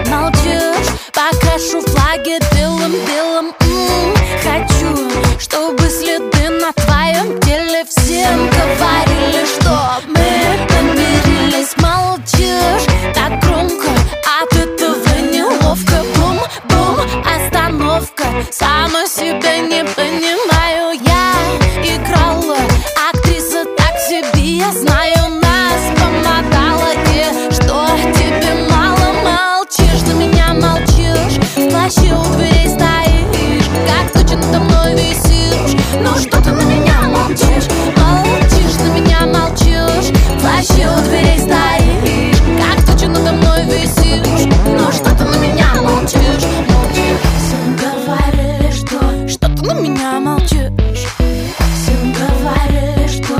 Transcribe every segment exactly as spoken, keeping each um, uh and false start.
молчишь. Покрашу флаги белым-белым. м-м, Хочу, чтобы следы на твоем теле всем говорили, что мы помирились. Молчишь так громко, от этого неловко. Бум-бум, остановка. Сама себя не понимаю. Я играла, актриса так себе. Я знаю, нас помотала. И что тебе мало? Молчишь, на меня молчишь. В плаще у дверей стоишь, как туча надо мной висишь. Ну что ты на меня молчишь? Молчишь, на меня молчишь. В плаще у дверей стоишь, как туча надо мной висишь. Ну что ты на меня молчишь? Молчишь. Всем говорили, что Что ты на меня молчишь? Всем говорили, что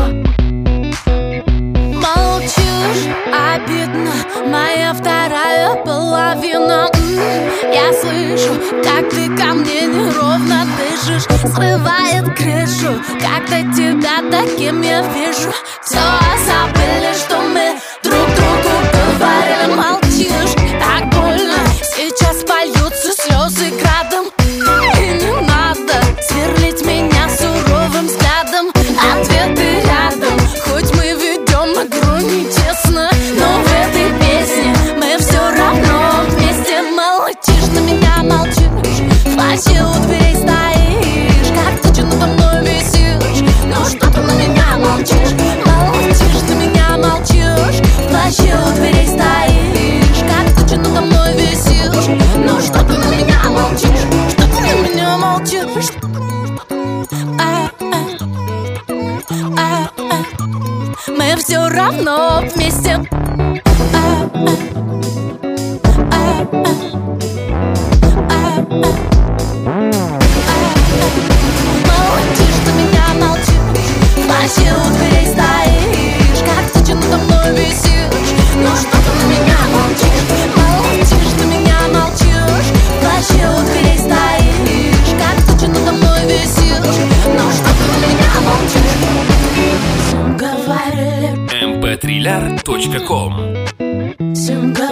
молчишь. Обидно, моя вторая половина. М, Я слышу, как ты ко мне неровно дышишь. Срывает крышу, когда тебя таким я вижу. Все забыли, что мы друг другу говорили. Молчишь, так больно. Сейчас польются слезы градом. И не надо сверлить меня суровым взглядом. Ответы рядом, хоть мы ведем игру нечестно, но в этой песне мы все равно вместе. Молчишь, на меня молчишь. В плаще у дверей стоишь, как туча надо мной висишь. Ну что ты на меня молчишь? Молчишь, на меня молчишь. В плаще у дверей стоишь, как туча надо мной висишь. Ну что ты на меня молчишь? Что ты на меня молчишь? А, а, а, а. Мы все равно вместе. А, а, а, а. Молчишь, ты меня молчишь. В плаще у дверей стоишь, как туча надо мной висишь. Ну что ты на меня молчишь? Молчишь, ты меня молчишь. В плаще у дверей стоишь, как туча надо мной висишь. Ну что ты на меня молчишь? Всем говорили, эм пэ триллер точка ком. всем говорили.